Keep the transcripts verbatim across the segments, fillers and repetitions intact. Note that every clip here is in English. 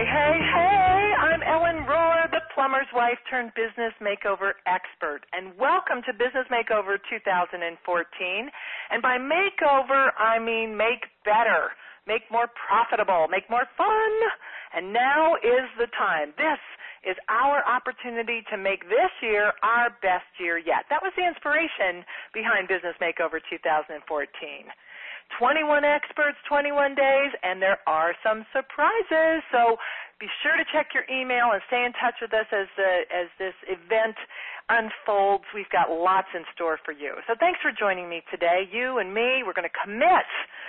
hey, hey, I'm Ellen Rohr, the plumber's wife turned business makeover expert, and welcome to Business Makeover two thousand fourteen. And by makeover, I mean make better, make more profitable, make more fun. And now is the time. This is our opportunity to make this year our best year yet. That was the inspiration behind Business Makeover two thousand fourteen. twenty-one experts, twenty-one days, and there are some surprises. So be sure to check your email and stay in touch with us as the, as this event unfolds. We've got lots in store for you. So thanks for joining me today. You and me, we're going to commit.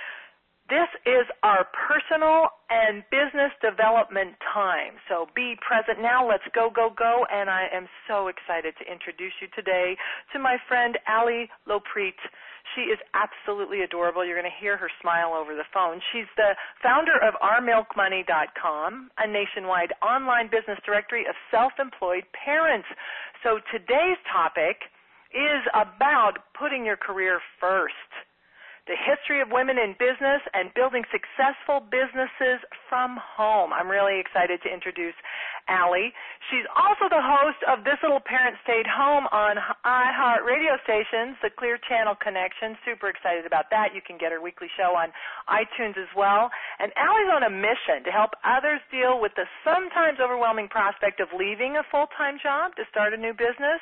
This is our personal and business development time. So be present now. Let's go, go, go. And I am so excited to introduce you today to my friend Ali Lopreet. She is absolutely adorable. You're going to hear her smile over the phone. She's the founder of our milk money dot com, a nationwide online business directory of self-employed parents. So today's topic is about putting your career first. The history of women in business and building successful businesses from home. I'm really excited to introduce Ali. She's also the host of This Little Parent Stayed Home on iHeart radio stations, the Clear Channel Connection. Super excited about that. You can get her weekly show on iTunes as well. And Ali's on a mission to help others deal with the sometimes overwhelming prospect of leaving a full-time job to start a new business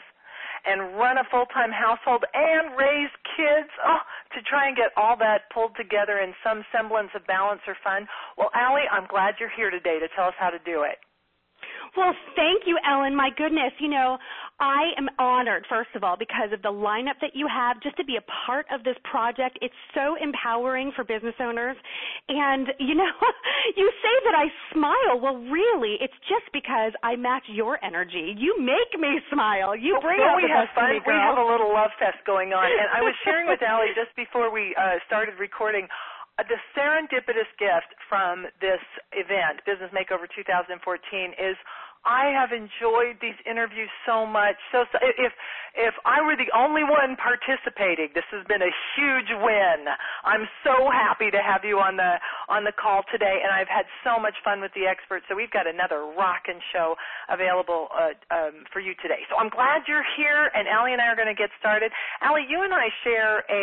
and run a full-time household and raise kids, oh, to try and get all that pulled together in some semblance of balance or fun. Well, Ali, I'm glad you're here today to tell us how to do it. Well, thank you, Ellen. My goodness, you know, I am honored, first of all, because of the lineup that you have, just to be a part of this project. It's so empowering for business owners. And, you know, you say that I smile. Well, really, it's just because I match your energy. You make me smile. You bring well, out we the have best fun. in me, We girl. have a little love fest going on. And I was sharing with Ali just before we uh, started recording, Uh, the serendipitous gift from this event, Business Makeover two thousand fourteen, is I have enjoyed these interviews so much. So, so if if I were the only one participating, this has been a huge win. I'm so happy to have you on the on the call today, and I've had so much fun with the experts. So we've got another rockin' show available uh, um, for you today. So I'm glad you're here, and Ali and I are going to get started. Ali, you and I share a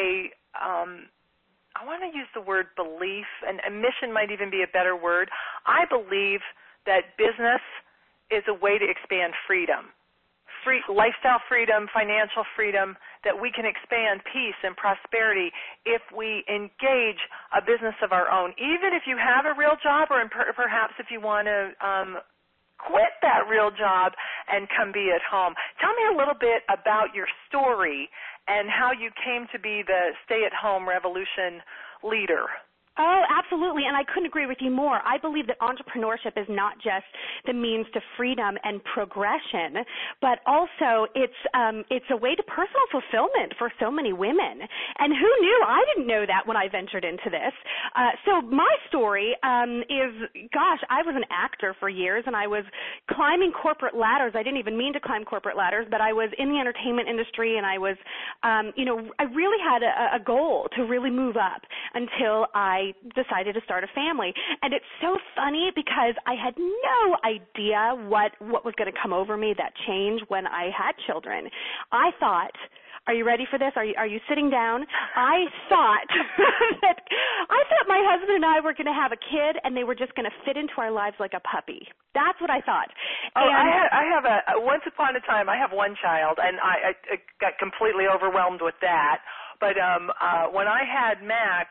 um, I want to use the word belief, and, and mission might even be a better word. I believe that business is a way to expand freedom, free, lifestyle freedom, financial freedom, that we can expand peace and prosperity if we engage a business of our own, even if you have a real job or per, perhaps if you want to um, quit that real job and come be at home. Tell me a little bit about your story and how you came to be the stay-at-home revolution leader. Oh, absolutely, and I couldn't agree with you more. I believe that entrepreneurship is not just the means to freedom and progression, but also it's um, it's a way to personal fulfillment for so many women. And who knew? I didn't know that when I ventured into this. Uh, so my story um, is, gosh, I was an actor for years, and I was climbing corporate ladders. I didn't even mean to climb corporate ladders, but I was in the entertainment industry, and I was, um, you know, I really had a, a goal to really move up until I decided to start a family. And it's so funny because I had no idea what, what was going to come over me, that change, when I had children. I thought, are you ready for this? Are you, are you sitting down? I thought that I thought my husband and I were going to have a kid and they were just going to fit into our lives like a puppy. That's what I thought. Oh, and I have, I have a, once upon a time, I have one child, and I, I got completely overwhelmed with that. But um, uh, when I had Max,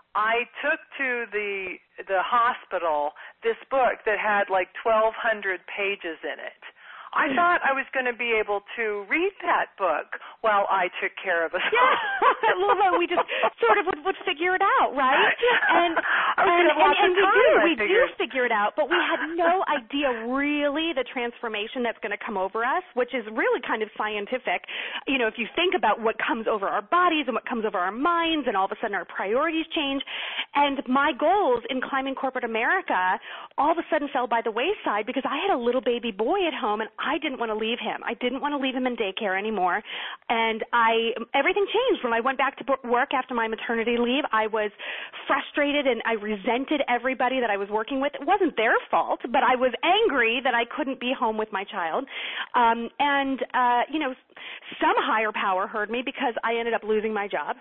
I took to the the hospital this book that had like twelve hundred pages in it. I thought I was going to be able to read that book while I took care of us. Yeah, well, we just sort of would, would figure it out, right? And I was and, and, and, and we time, do, I we figured. do figure it out, but we had no idea really the transformation that's going to come over us, which is really kind of scientific. You know, if you think about what comes over our bodies and what comes over our minds, and all of a sudden our priorities change. And my goals in climbing corporate America all of a sudden fell by the wayside because I had a little baby boy at home, and I didn't want to leave him. I didn't want to leave him in daycare anymore. And I everything changed. When I went back to work after my maternity leave, I was frustrated and I resented everybody that I was working with. It wasn't their fault, but I was angry that I couldn't be home with my child. Um, and, uh, you know, some higher power heard me because I ended up losing my job.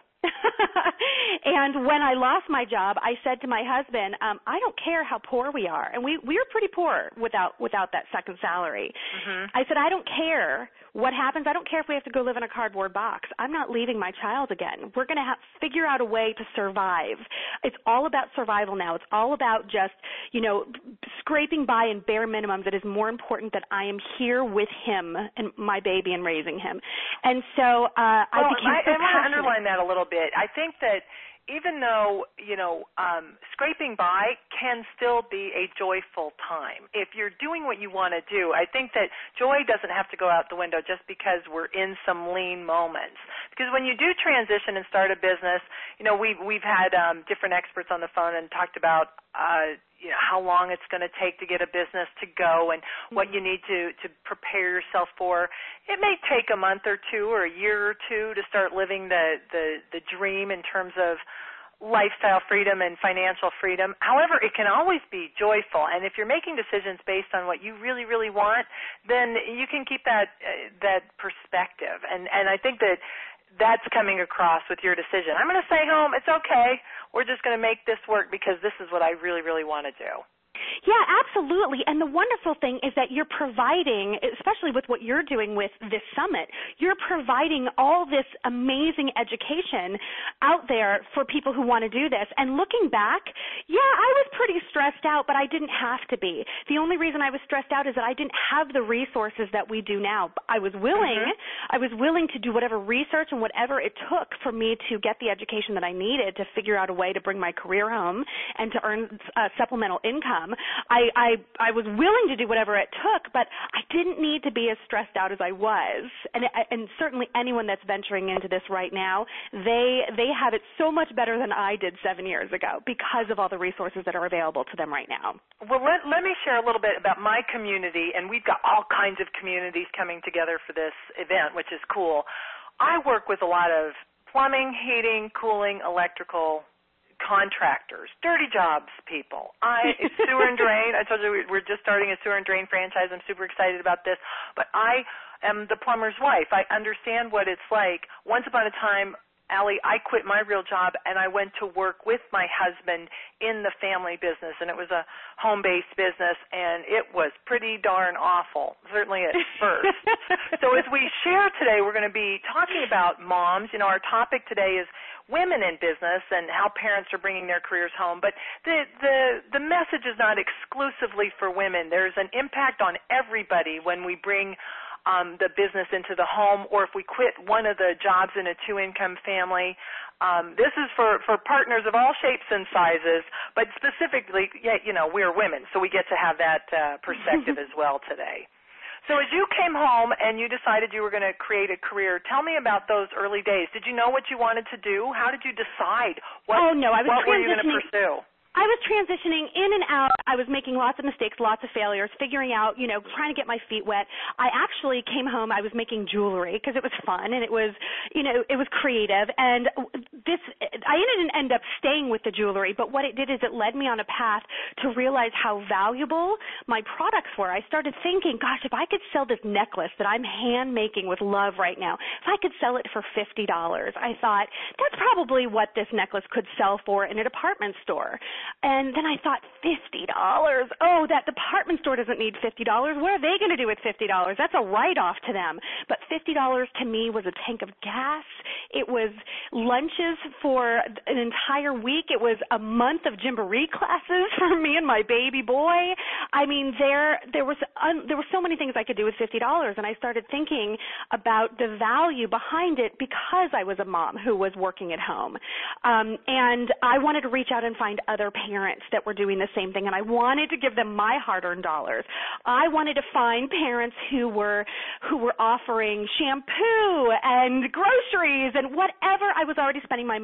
And when I lost my job, I said to my husband, um, I don't care how poor we are. And we, we were pretty poor without without that second salary. Mm-hmm. I said, I don't care what happens. I don't care if we have to go live in a cardboard box. I'm not leaving my child again. We're going to have figure out a way to survive. It's all about survival now. It's all about just, you know, scraping by in bare minimums. It is more important that I am here with him and my baby and raising him. And so uh, I well, became I, so I want to passionate. underline that a little bit. I think that even though, you know, um, scraping by can still be a joyful time. If you're doing what you want to do, I think that joy doesn't have to go out the window just because we're in some lean moments. Because when you do transition and start a business, you know, we've, we've had um, different experts on the phone and talked about, uh, you know, how long it's going to take to get a business to go and what you need to, to prepare yourself for. It may take a month or two or a year or two to start living the, the, the dream in terms of lifestyle freedom and financial freedom. However, it can always be joyful, and if you're making decisions based on what you really, really want, then you can keep that uh, that perspective. And, and I think that that's coming across with your decision. I'm going to stay home. It's okay. We're just going to make this work because this is what I really, really want to do. Yeah, absolutely. And the wonderful thing is that you're providing, especially with what you're doing with this summit, you're providing all this amazing education out there for people who want to do this. And looking back, yeah, I was pretty stressed out, but I didn't have to be. The only reason I was stressed out is that I didn't have the resources that we do now. I was willing, mm-hmm. I was willing to do whatever research and whatever it took for me to get the education that I needed to figure out a way to bring my career home and to earn uh, supplemental income. I, I I was willing to do whatever it took, but I didn't need to be as stressed out as I was. And and certainly anyone that's venturing into this right now, they they have it so much better than I did seven years ago because of all the resources that are available to them right now. Well, let, let me share a little bit about my community, and we've got all kinds of communities coming together for this event, which is cool. I work with a lot of plumbing, heating, cooling, electrical contractors, dirty jobs people. I sewer and drain. I told you we're just starting a sewer and drain franchise. I'm super excited about this. But I am the plumber's wife. I understand what it's like. Once upon a time, Allie, I quit my real job and I went to work with my husband in the family business, and it was a home-based business, and it was pretty darn awful, certainly at first. So as we share today, we're going to be talking about moms. You know, our topic today is women in business and how parents are bringing their careers home. But the, the, the message is not exclusively for women. There's an impact on everybody when we bring Um, the business into the home, or if we quit one of the jobs in a two-income family. Um, this is for, for partners of all shapes and sizes, but specifically, yeah, you know, we're women, so we get to have that uh, perspective as well today. So as you came home and you decided you were going to create a career, tell me about those early days. Did you know what you wanted to do? How did you decide what, oh, no, I was what were you going to pursue? I was transitioning in and out. I was making lots of mistakes, lots of failures, figuring out, you know, trying to get my feet wet. I actually came home, I was making jewelry because it was fun and it was, you know, it was creative. And this, I didn't end up staying with the jewelry, but what it did is it led me on a path to realize how valuable my products were. I started thinking, gosh, if I could sell this necklace that I'm hand making with love right now, if I could sell it for fifty dollars, I thought that's probably what this necklace could sell for in a department store. And then I thought, fifty dollars? Oh, that department store doesn't need fifty dollars. What are they going to do with fifty dollars? That's a write-off to them. But fifty dollars to me was a tank of gas. It was lunches for an entire week. It was a month of Gymboree classes for me and my baby boy. I mean, there there was un, there were so many things I could do with fifty dollars, and I started thinking about the value behind it because I was a mom who was working at home. Um, and I wanted to reach out and find other parents that were doing the same thing, and I wanted to give them my hard-earned dollars. I wanted to find parents who were who were offering shampoo and groceries and whatever I was already spending my money on.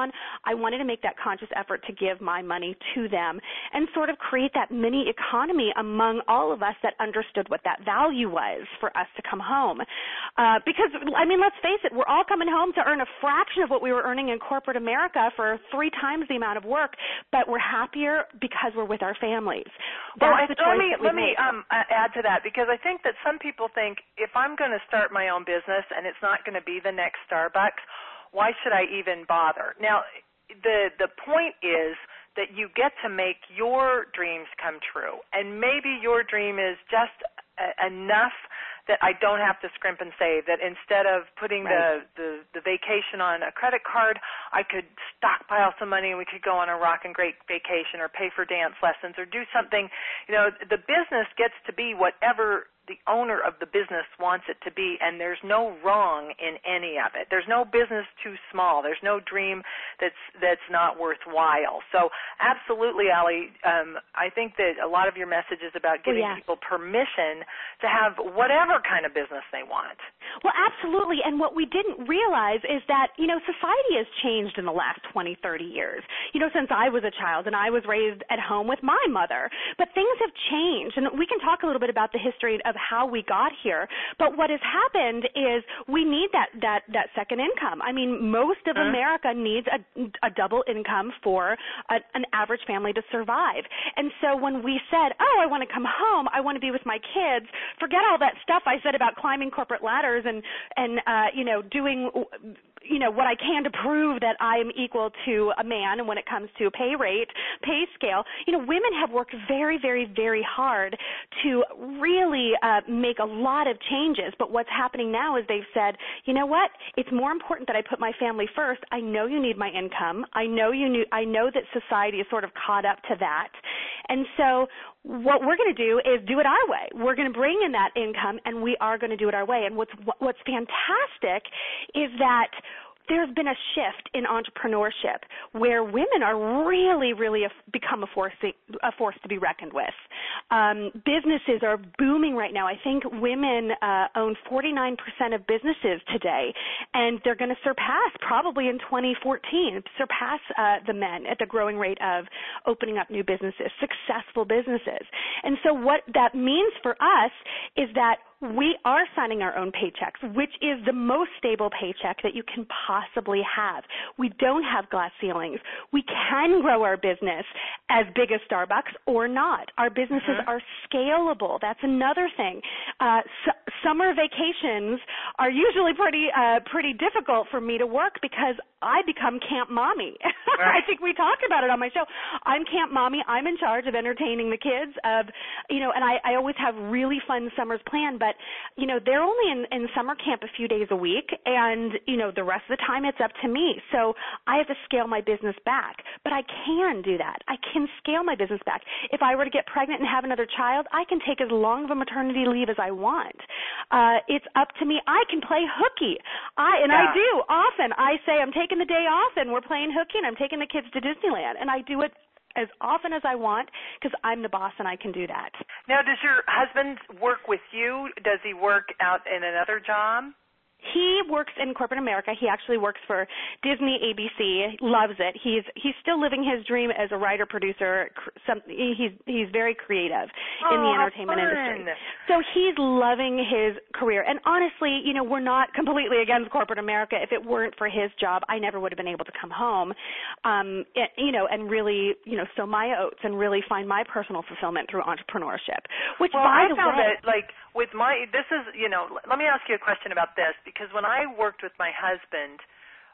on, I wanted to make that conscious effort to give my money to them and sort of create that mini economy among all of us that understood what that value was for us to come home. Uh, because, I mean, let's face it, we're all coming home to earn a fraction of what we were earning in corporate America for three times the amount of work, but we're happier because we're with our families. Well, I, let me, let me um, add to that, because I think that some people think if I'm going to start my own business and it's not going to be the next Starbucks, why should I even bother? Now, the the point is that you get to make your dreams come true, and maybe your dream is just a, enough that I don't have to scrimp and save, that instead of putting right. the, the, the vacation on a credit card, I could stockpile some money and we could go on a rock and great vacation or pay for dance lessons or do something. You know, the business gets to be whatever the owner of the business wants it to be, and there's no wrong in any of it. There's no business too small. There's no dream that's that's not worthwhile. So absolutely, Allie, um, I think that a lot of your message is about giving oh, yeah. people permission to have whatever kind of business they want. Well, absolutely, and what we didn't realize is that, you know, society has changed in the last twenty, thirty years, you know, since I was a child and I was raised at home with my mother. But things have changed, and we can talk a little bit about the history of how we got here. But what has happened is we need that that, that second income. I mean, most of uh-huh. America needs a, a double income for a, an average family to survive. And so when we said, oh, I want to come home, I want to be with my kids, forget all that stuff I said about climbing corporate ladders and, and uh, you know, doing you know, what I can to prove that I'm equal to a man, and when it comes to a pay rate, pay scale, you know, women have worked very, very, very hard to really uh, make a lot of changes. But what's happening now is they've said, you know what, it's more important that I put my family first. I know you need my income. I know you need, I know that society is sort of caught up to that. And so what we're going to do is do it our way. We're going to bring in that income, and we are going to do it our way. And what's what's fantastic is that there's been a shift in entrepreneurship where women are really, really a, become a force, a force to be reckoned with. Um, businesses are booming right now. I think women uh, own forty-nine percent of businesses today, and they're going to surpass, probably in twenty fourteen, surpass uh, the men at the growing rate of opening up new businesses, successful businesses. And so what that means for us is that we are signing our own paychecks, which is the most stable paycheck that you can possibly have. We don't have glass ceilings. We can grow our business as big as Starbucks or not. Our businesses mm-hmm. are scalable. That's another thing. Uh, su- summer vacations are usually pretty uh, pretty difficult for me to work because I become camp mommy. Right. I think we talked about it on my show. I'm camp mommy. I'm in charge of entertaining the kids. Of you know, and I, I always have really fun summers planned, but But, you know, they're only in, in summer camp a few days a week, and, you know, the rest of the time it's up to me. So I have to scale my business back. But I can do that. I can scale my business back. If I were to get pregnant and have another child, I can take as long of a maternity leave as I want. Uh, it's up to me. I can play hooky. I And yeah. I do often. I say I'm taking the day off, and we're playing hooky, and I'm taking the kids to Disneyland, and I do it as often as I want because I'm the boss and I can do that. Now, does your husband work with you? Does he work out in another job? He works in corporate America. He actually works for Disney, A B C. Loves it. He's he's still living his dream as a writer, producer. Some, he's he's very creative oh, in the entertainment fun. industry. So he's loving his career. And honestly, you know, we're not completely against corporate America. If it weren't for his job, I never would have been able to come home, um, it, you know, and really, you know, sow my oats and really find my personal fulfillment through entrepreneurship. Which, well, by I the found way, that like with my this is you know, let me ask you a question about this. Because when I worked with my husband,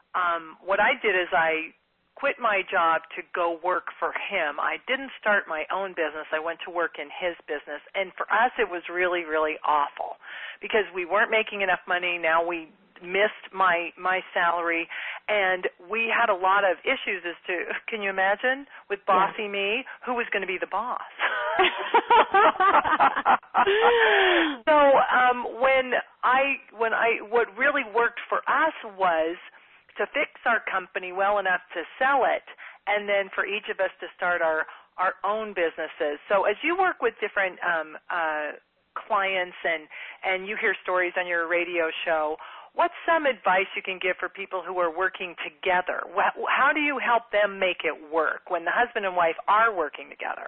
um, what I did is I quit my job to go work for him. I didn't start my own business. I went to work in his business. And for us, it was really, really awful because we weren't making enough money. Now we missed my my salary, and we had a lot of issues as to, can you imagine, with bossy yeah. me, who was going to be the boss? So um, when I when I what really worked for us was to fix our company well enough to sell it, and then for each of us to start our our own businesses. So as you work with different um, uh, clients and and you hear stories on your radio show, what's some advice you can give for people who are working together? How do you help them make it work when the husband and wife are working together?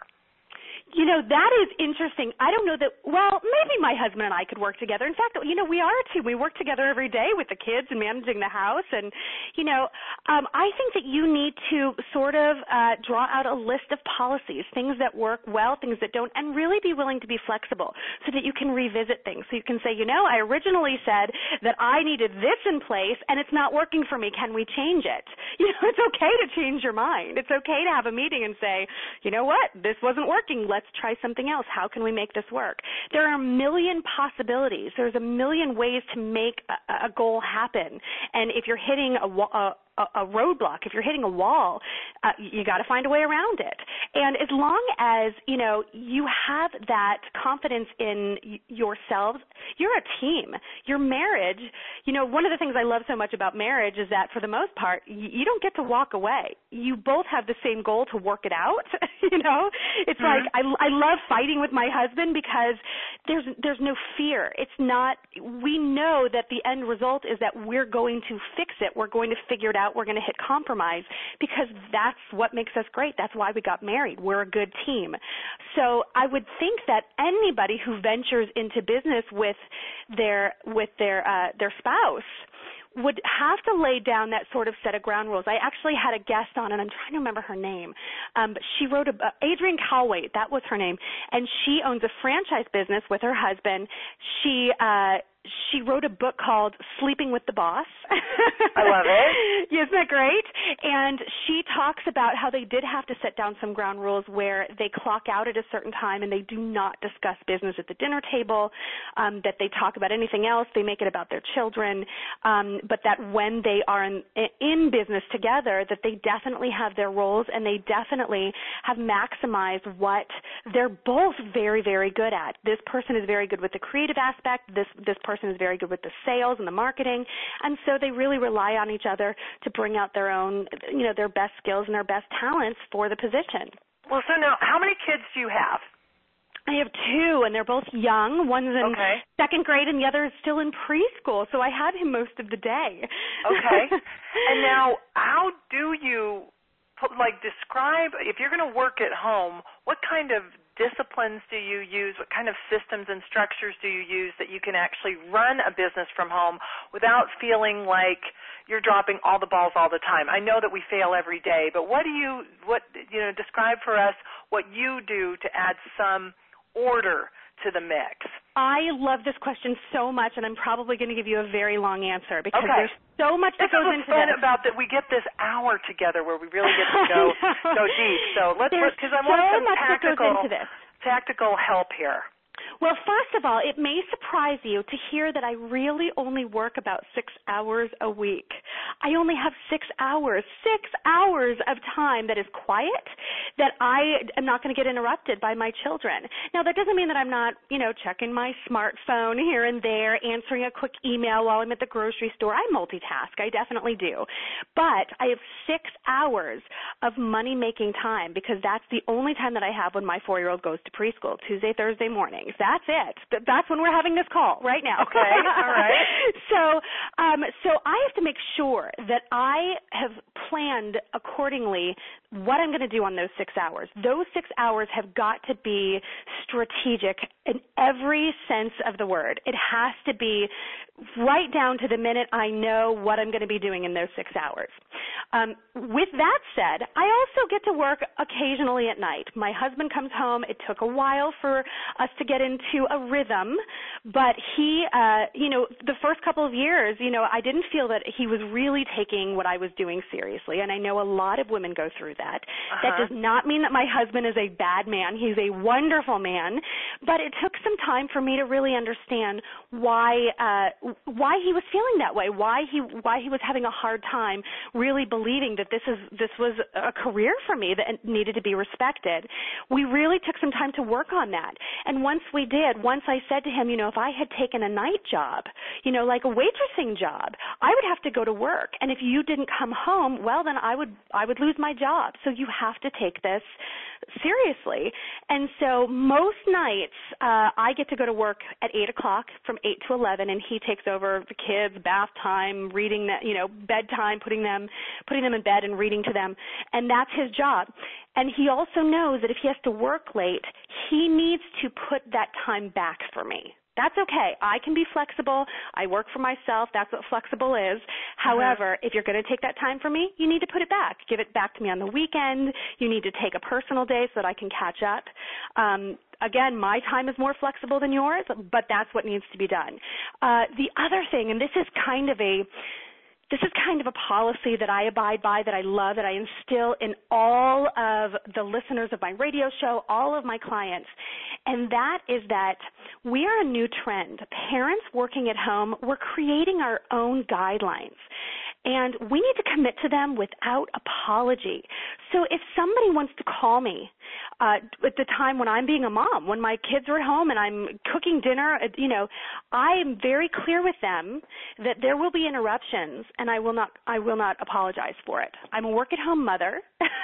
You know, that is interesting. I don't know that, well, maybe my husband and I could work together. In fact, you know, we are a team. We work together every day with the kids and managing the house. And, you know, um, I think that you need to sort of uh, draw out a list of policies, things that work well, things that don't, and really be willing to be flexible so that you can revisit things. So you can say, you know, I originally said that I needed this in place and it's not working for me. Can we change it? You know, it's okay to change your mind. It's okay to have a meeting and say, you know what, this wasn't working. Let's Let's try something else. How can we make this work? There are a million possibilities. There's a million ways to make a, a goal happen. And if you're hitting a, a a roadblock, if you're hitting a wall, uh, you got to find a way around it. And as long as, you know, you have that confidence in y- yourselves, you're a team. Your marriage, you know, one of the things I love so much about marriage is that for the most part, y- you don't get to walk away. You both have the same goal to work it out, you know. It's mm-hmm. like I, I love fighting with my husband because there's there's no fear. It's not, we know that the end result is that we're going to fix it. We're going to figure it out. We're going to hit compromise because that's what makes us great. That's why we got married. We're a good team. So I would think that anybody who ventures into business with their with their uh, their spouse would have to lay down that sort of set of ground rules. I actually had a guest on, and I'm trying to remember her name, um, but she wrote a uh, Adrienne Calway, that was her name, and she owns a franchise business with her husband. She uh, she wrote a book called Sleeping with the Boss. I love it. Isn't that great? And she talks about how they did have to set down some ground rules where they clock out at a certain time and they do not discuss business at the dinner table, um, that they talk about anything else, they make it about their children, um, but that when they are in, in business together, that they definitely have their roles and they definitely have maximized what they're both very, very good at. This person is very good with the creative aspect. This, this person is very good with the sales and the marketing, and so they really rely on each other to bring out their own, you know, their best skills and their best talents for the position. Well, so now, how many kids do you have? I have two, and they're both young. One's in okay. second grade, and the other is still in preschool, so I have him most of the day. Okay. And now, how do you, like, describe, if you're going to work at home, what kind of disciplines do you use? What kind of systems and structures do you use that you can actually run a business from home without feeling like you're dropping all the balls all the time? I know that we fail every day, but what do you, what, you know, describe for us what you do to add some order to the mix? I love this question so much, and I'm probably going to give you a very long answer because okay. there's so much that this goes is into fun this. About that we get this hour together where we really get to go go deep. So let's because I want so some much tactical that goes into this. tactical help here. Well, first of all, it may surprise you to hear that I really only work about six hours a week. I only have six hours, six hours of time that is quiet, that I am not going to get interrupted by my children. Now, that doesn't mean that I'm not, you know, checking my smartphone here and there, answering a quick email while I'm at the grocery store. I multitask. I definitely do. But I have six hours of money-making time because that's the only time that I have when my four-year-old goes to preschool, Tuesday, Thursday mornings. That's it. That's when we're having this call right now. Okay, all right. so, um, so I have to make sure that I have planned accordingly what I'm going to do on those six hours. Those six hours have got to be strategic in every sense of the word. It has to be right down to the minute I know what I'm going to be doing in those six hours. Um, with that said, I also get to work occasionally at night. My husband comes home. It took a while for us to get into a rhythm, but he, uh, you know, the first couple of years, you know, I didn't feel that he was really taking what I was doing seriously, and I know a lot of women go through that. Uh-huh. That does not mean that my husband is a bad man. He's a wonderful man, but it took some time for me to really understand why uh, why he was feeling that way, why he why he was having a hard time really believing that this is this was a career for me that needed to be respected. We really took some time to work on that, and once we did, once I said to him, you know, if I had taken a night job, you know, like a waitressing job, I would have to go to work. And if you didn't come home, well, then I would I would lose my job. So you have to take this seriously. And so most nights uh, I get to go to work at eight o'clock from eight to eleven, and he takes over the kids, bath time, reading, that, you know, bedtime, putting them, putting them in bed and reading to them, and that's his job. And he also knows that if he has to work late, he needs to put that time back for me. That's okay. I can be flexible. I work for myself. That's what flexible is. However, uh-huh. if you're going to take that time from me, you need to put it back. Give it back to me on the weekend. You need to take a personal day so that I can catch up. Um, again, my time is more flexible than yours, but that's what needs to be done. Uh, the other thing, and this is kind of a This is kind of a policy that I abide by, that I love, that I instill in all of the listeners of my radio show, all of my clients, and that is that we are a new trend. Parents working at home, we're creating our own guidelines, and we need to commit to them without apology. So if somebody wants to call me uh, at the time when I'm being a mom, when my kids are at home and I'm cooking dinner, you know, I am very clear with them that there will be interruptions, and I will not I will not apologize for it. I'm a work-at-home mother,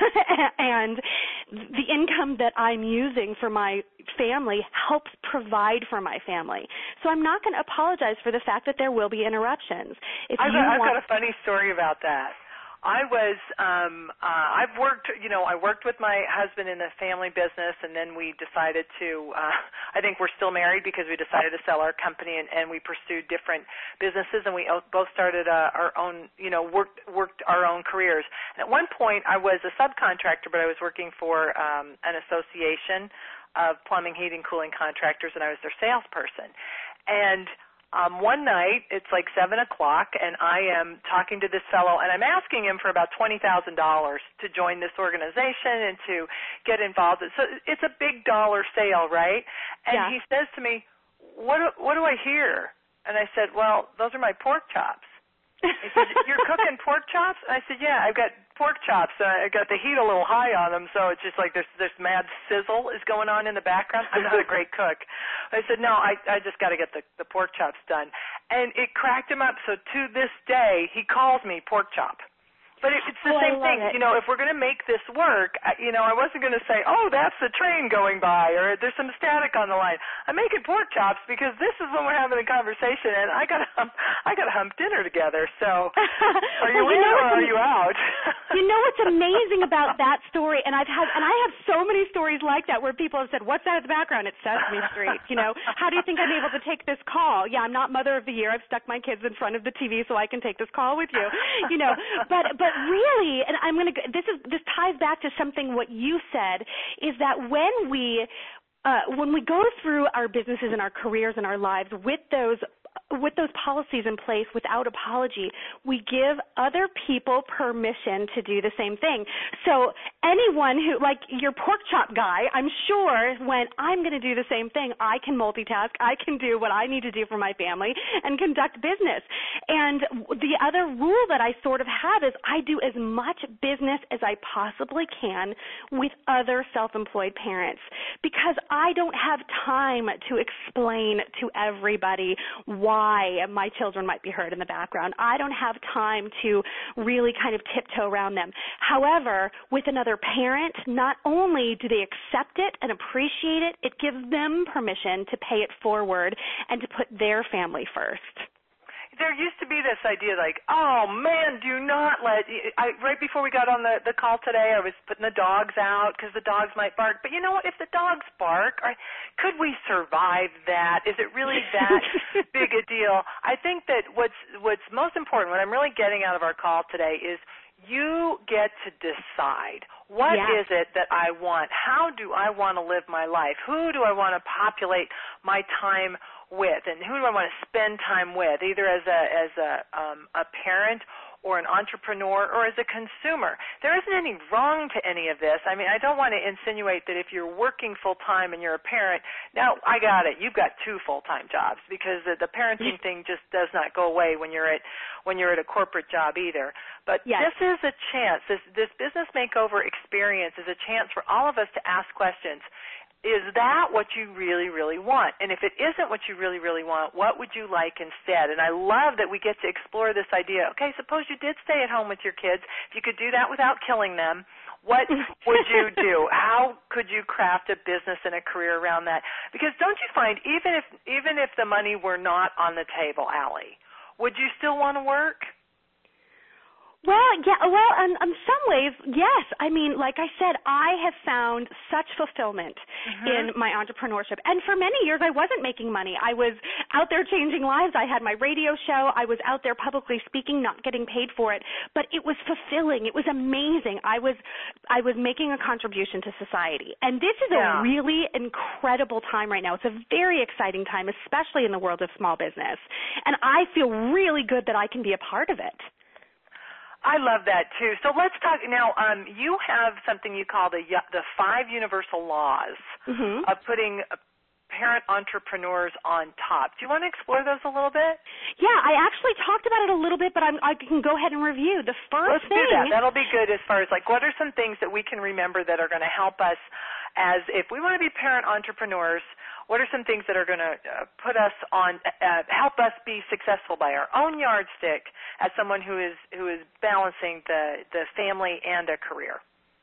and the income that I'm using for my family helps provide for my family. So I'm not going to apologize for the fact that there will be interruptions. If I've, you got, I've want got a funny story about that. I was, um, uh, I've worked, you know, I worked with my husband in the family business, and then we decided to, uh, I think we're still married because we decided to sell our company, and, and we pursued different businesses, and we both started uh, our own, you know, worked, worked our own careers. And at one point, I was a subcontractor, but I was working for um, an association of plumbing, heating, cooling contractors, and I was their salesperson. And Um, one night, it's like seven o'clock, and I am talking to this fellow, and I'm asking him for about twenty thousand dollars to join this organization and to get involved. So it's a big dollar sale, right? And yeah. he says to me, what do, what do I hear? And I said, well, those are my pork chops. He said, you're cooking pork chops? And I said, yeah, I've got pork chops. Uh, I got the heat a little high on them, so it's just like there's there's mad sizzle is going on in the background. I'm not a great cook. I said, no, I I just got to get the, the pork chops done. And it cracked him up. So to this day, he calls me pork chop. But it, it's the oh, same thing. It. You know, if we're going to make this work, I, you know, I wasn't going to say, oh, that's the train going by, or there's some static on the line. I'm making pork chops because this is when we're having a conversation, and I got to hump, I got to hump dinner together. So, are you well, you in know or are you out? You know what's amazing about that story, and I've had, and I have so many stories like that where people have said, "What's that in the background?" It's Sesame Street. You know, how do you think I'm able to take this call? Yeah, I'm not Mother of the Year. I've stuck my kids in front of the T V so I can take this call with you. You know, but but really, and I'm going to. This is this ties back to something what you said, is that when we uh, when we go through our businesses and our careers and our lives with those. with those policies in place without apology, we give other people permission to do the same thing. So anyone who, like your pork chop guy, I'm sure when I'm going to do the same thing, I can multitask, I can do what I need to do for my family and conduct business. And the other rule that I sort of have is I do as much business as I possibly can with other self-employed parents because I don't have time to explain to everybody why my children might be heard in the background. I don't have time to really kind of tiptoe around them. However, with another parent, not only do they accept it and appreciate it, it gives them permission to pay it forward and to put their family first. There used to be this idea like, oh, man, do not let – I right before we got on the, the call today, I was putting the dogs out because the dogs might bark. But you know what? If the dogs bark, are, could we survive that? Is it really that big a deal? I think that what's what's most important, what I'm really getting out of our call today is you get to decide what yeah. is it that I want? How do I want to live my life? Who do I want to populate my time with, and who do I want to spend time with, either as a as a um, a parent or an entrepreneur or as a consumer. There isn't any wrong to any of this. I mean, I don't want to insinuate that if you're working full-time and you're a parent, now I got it, you've got two full-time jobs because the, the parenting thing just does not go away when you're at when you're at a corporate job either. But yes. this is a chance, this, this business makeover experience is a chance for all of us to ask questions. is that what you really, really want? And if it isn't what you really, really want, what would you like instead? And I love that we get to explore this idea. Okay, suppose you did stay at home with your kids. If you could do that without killing them, what would you do? How could you craft a business and a career around that? Because don't you find, even if even if the money were not on the table, Allie, would you still want to work? Well, yeah, well, in, in some ways, yes. I mean, like I said, I have found such fulfillment mm-hmm. in my entrepreneurship. And for many years, I wasn't making money. I was out there changing lives. I had my radio show. I was out there publicly speaking, not getting paid for it. But it was fulfilling. It was amazing. I was I was making a contribution to society. And this is yeah. a really incredible time right now. It's a very exciting time, especially in the world of small business. And I feel really good that I can be a part of it. I love that too. So let's talk now. Um, you have something you call the the five universal laws mm-hmm. of putting parent entrepreneurs on top. Do you want to explore those a little bit? Yeah, I actually talked about it a little bit, but I'm, I can go ahead and review. The first let's thing. do that. That'll be good as far as like what are some things that we can remember that are going to help us as if we want to be parent entrepreneurs. What are some things that are going to uh, put us on, uh, help us be successful by our own yardstick as someone who is who is balancing the, the family and a career?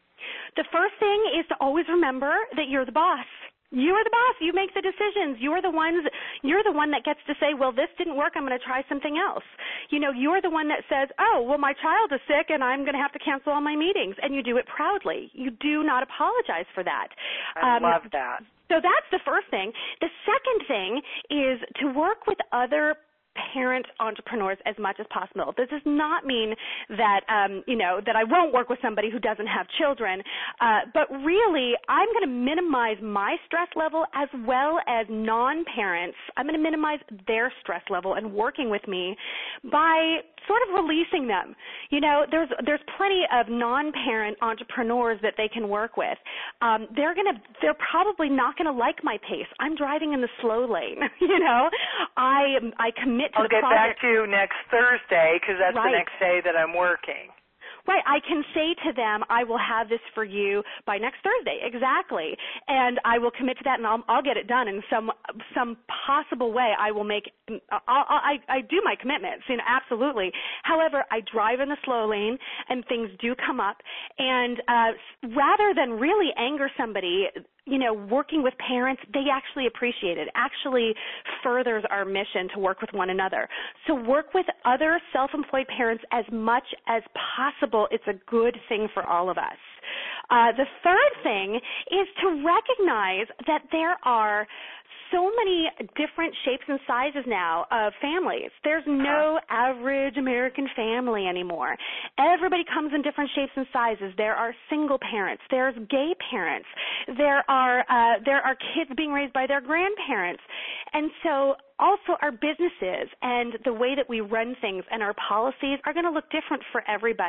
The first thing is to always remember that you're the boss. You are the boss. You make the decisions. You're the ones. You're the one that gets to say, well, this didn't work. I'm going to try something else. You know, you're the one that says, oh, well, my child is sick and I'm going to have to cancel all my meetings. And you do it proudly. You do not apologize for that. I um, love that. So that's the first thing. The second thing is to work with other parent entrepreneurs as much as possible. This does not mean that, um, you know, that I won't work with somebody who doesn't have children, uh, but really I'm going to minimize my stress level as well as non-parents. I'm going to minimize their stress level and working with me by sort of releasing them. You know, there's there's plenty of non-parent entrepreneurs that they can work with. Um, they're going to, they're probably not going to like my pace. I'm driving in the slow lane, you know. I I commit to I'll the get project. back to you next Thursday because that's right. the next day that I'm working. Right. I can say to them, I will have this for you by next Thursday. Exactly. And I will commit to that, and I'll, I'll get it done in some some possible way. I will make I'll, I, I do my commitments, you know, absolutely. However, I drive in the slow lane, and things do come up. And uh, rather than really anger somebody, you know, working with parents, they actually appreciate it. Actually furthers our mission to work with one another. So work with other self-employed parents as much as possible. It's a good thing for all of us. Uh, the third thing is to recognize that there are so many different shapes and sizes now of families. There's no average American family anymore. Everybody comes in different shapes and sizes. There are single parents. There's gay parents. There are uh, there are kids being raised by their grandparents. And so also our businesses and the way that we run things and our policies are going to look different for everybody.